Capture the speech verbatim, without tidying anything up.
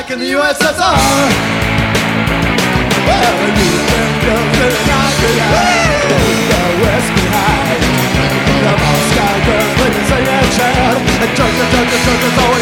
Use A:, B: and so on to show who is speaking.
A: back in the U S S R. Well, you can go to the night, the whiskey high. The Moscow girls, ladies, say yeah, Chad. And drunk, drunk, drunk, drunk, drunk,